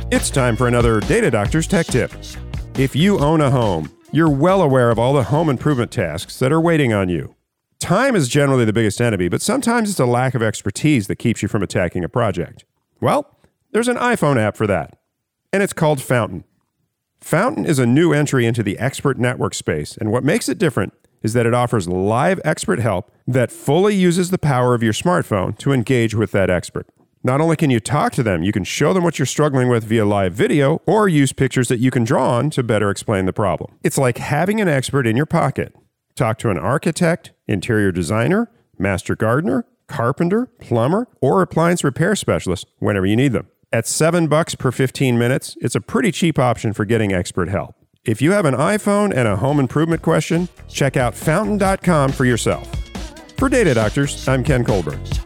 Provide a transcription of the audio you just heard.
It's time for another Data Doctor's Tech Tip. If you own a home, you're well aware of all the home improvement tasks that are waiting on you. Time is generally the biggest enemy, but sometimes it's a lack of expertise that keeps you from attacking a project. Well, there's an iPhone app for that, and it's called Fountain. Fountain is a new entry into the expert network space, and what makes it different is that it offers live expert help that fully uses the power of your smartphone to engage with that expert. Not only can you talk to them, you can show them what you're struggling with via live video or use pictures that you can draw on to better explain the problem. It's like having an expert in your pocket. Talk to an architect, interior designer, master gardener, carpenter, plumber, or appliance repair specialist whenever you need them. At $7 per 15 minutes, it's a pretty cheap option for getting expert help. If you have an iPhone and a home improvement question, check out fountain.com for yourself. For Data Doctors, I'm Ken Colbert.